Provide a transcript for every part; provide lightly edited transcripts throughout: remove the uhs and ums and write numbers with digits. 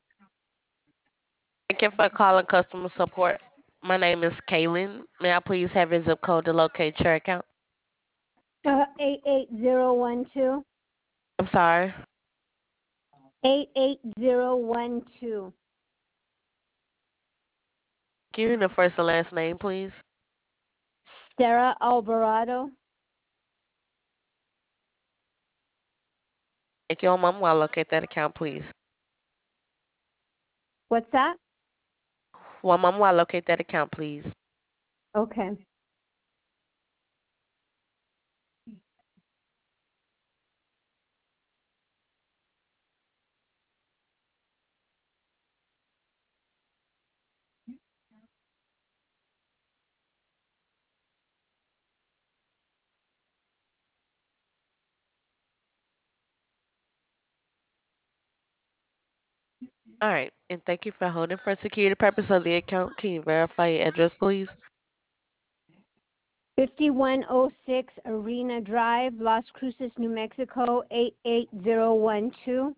Thank you for calling customer support. My name is Kaylin. May I please have your zip code to locate your account? 88012. I'm sorry. 88012. Give me the first and last name, please. Sarah Alvarado. Thank you. One moment while I locate that account, please. What's that? One moment while I locate that account, please. Okay. All right. And thank you for holding for security purpose of the account. Can you verify your address, please? 5106 Arena Drive, Las Cruces, New Mexico, 88012.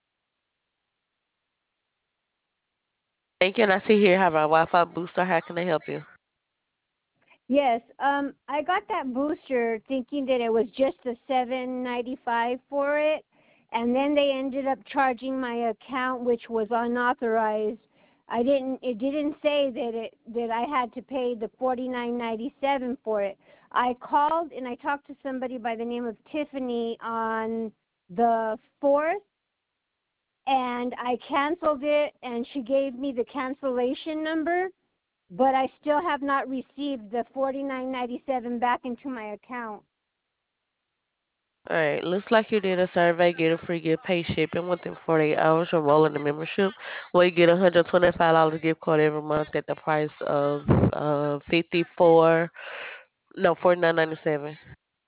Thank you. And I see here you have a Wi-Fi booster. How can I help you? Yes, I got that booster thinking that it was just the $7.95 for it, and then they ended up charging my account, which was unauthorized. It didn't say that I had to pay the $49.97 for it. I called and I talked to somebody by the name of Tiffany on the 4th, and I canceled it, and she gave me the cancellation number, but I still have not received the $49.97 back into my account. All right. Looks like you did a survey. Get a free gift pay shipping within 48 hours. Enroll in the membership. Where you get $125 gift card every month at the price of 54. No, 49.97.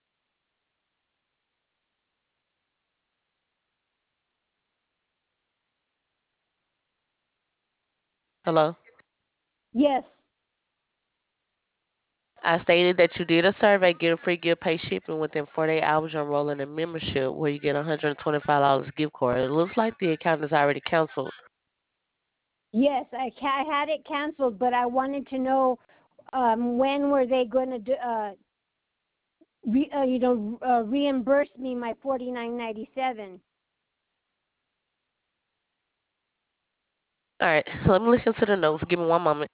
Hello. Yes. I stated that you did a survey, get a free gift pay shipping within 48 hours. You enroll in a membership where you get $125 gift card. It looks like the account is already canceled. Yes, I had it canceled, but I wanted to know when were they going to reimburse me my $49.97. All right, let me listen to the notes. Give me one moment.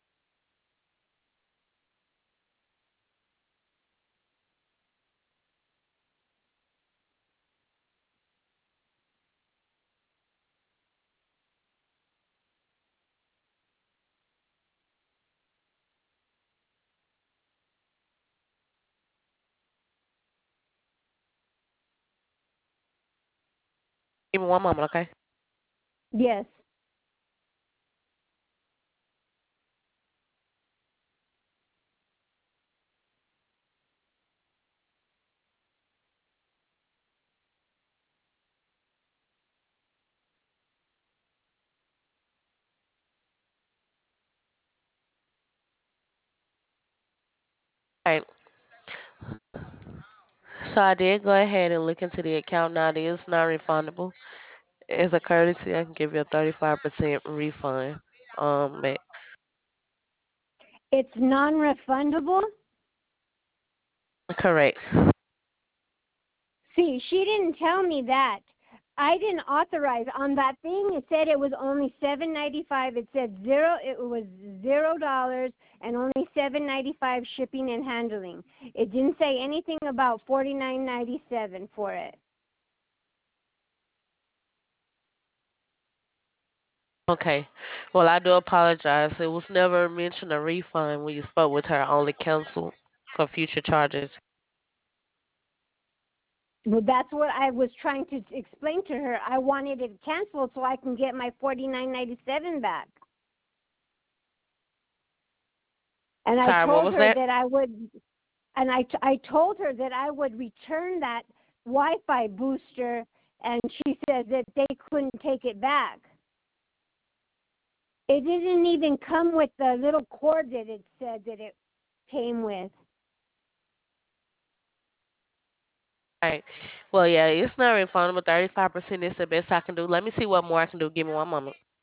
Give me one moment, okay? Yes. All right. So I did go ahead and look into the account. Now it is not refundable. As a courtesy, I can give you a 35% refund. Back. It's non-refundable? Correct. See, she didn't tell me that. I didn't authorize on that thing. It said it was only $7.95. It said it was $0 and only $7.95 shipping and handling. It didn't say anything about $49.97 for it. Okay. Well, I do apologize. It was never mentioned a refund when you spoke with her, only canceled for future charges. Well, that's what I was trying to explain to her. I wanted it canceled so I can get my $49.97 back. And I Sorry, what told was her that? that I would, and I told her that I would return that Wi-Fi booster, and she said that they couldn't take it back. It didn't even come with the little cord that it said that it came with. All right. Well, yeah, it's not refundable. 35% is the best I can do. Let me see what more I can do. Give me one moment.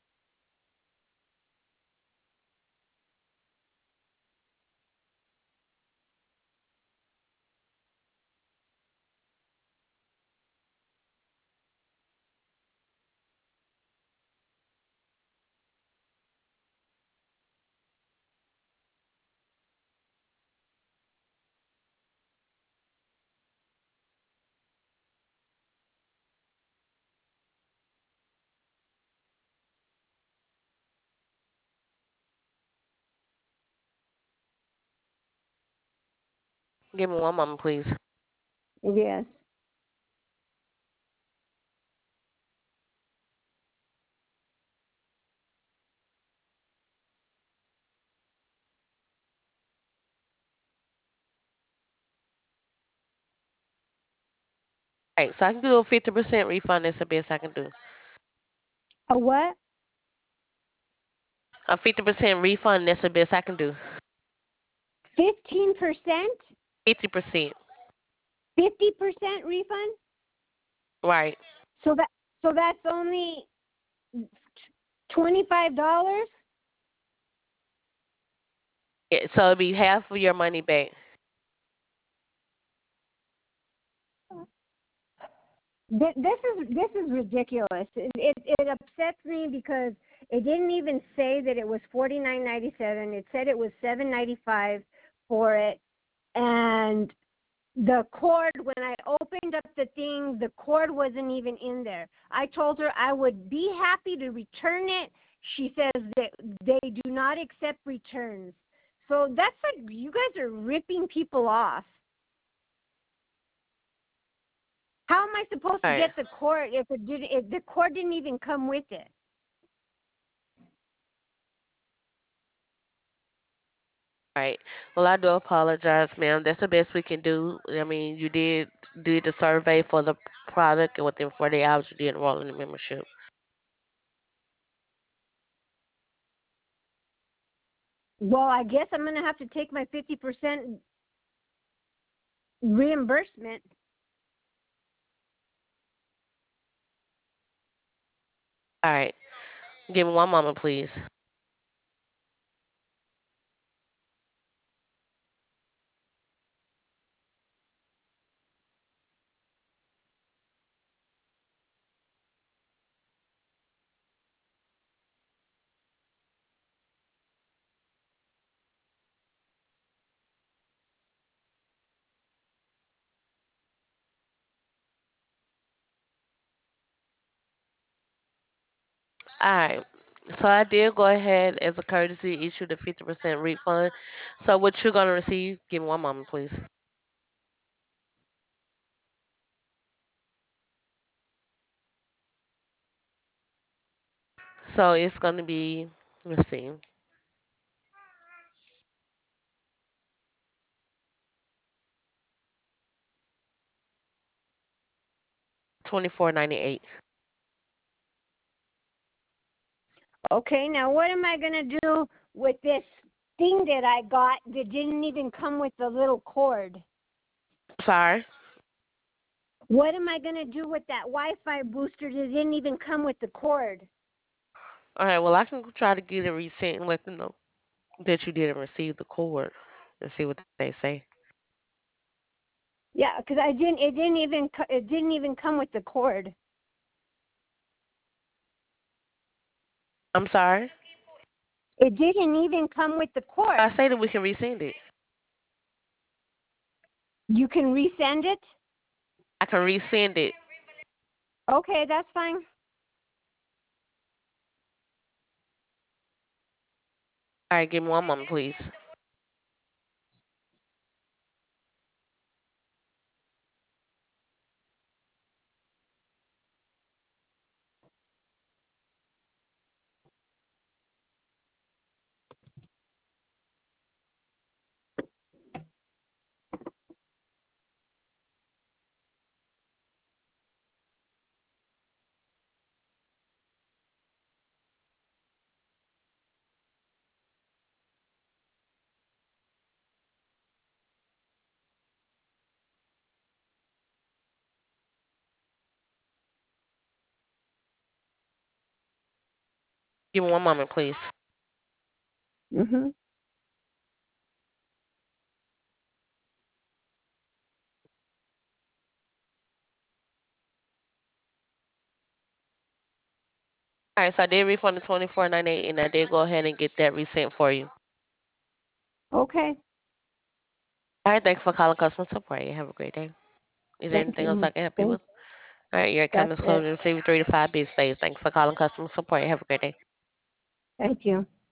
Give me one moment, please. Yes. All right, so I can do a 50% refund. That's the best I can do. A what? A 50% refund. That's the best I can do. 15%? 50%. 50% refund? Right. So that so that's only $25? Yeah, so it'll be half of your money back. This is ridiculous. It upsets me because it didn't even say that it was $49.97. It said it was $7.95 for it, and the cord, when I opened up the thing, the cord wasn't even in there. I told her I would be happy to return it. She says that they do not accept returns. So that's like, you guys are ripping people off. How am I supposed All to right. get the cord if the cord didn't even come with it? All right. Well, I do apologize, ma'am. That's the best we can do. I mean, you did the survey for the product, and within 48 hours, you did enroll in the membership. Well, I guess I'm going to have to take my 50% reimbursement. All right. Give me one moment, please. All right. So I did go ahead as a courtesy issue the 50% refund. So what you're gonna receive? Give me one moment, please. So it's gonna be, let's see, 24.98. Okay, now what am I going to do with this thing that I got that didn't even come with the little cord? Sorry. What am I going to do with that Wi-Fi booster that didn't even come with the cord? All right. Well, I can try to get it resent and let them know that you didn't receive the cord and see what they say. Yeah, because it didn't even come with the cord. I'm sorry. It didn't even come with the I cord. say that we can resend it. You can resend it? I can resend it. Okay, that's fine. All right. Give me one moment, please. Give me one moment, please. Mhm. All right. So I did refund the 24.98, and I did go ahead and get that resent for you. Okay. All right. Thanks for calling customer support. You have a great day. Is there Thank anything else I you. can help you with? Thank. All right. Your account That's is closed it. and receive 3 to 5 business days. Thanks for calling customer support. Have a great day. Thank you.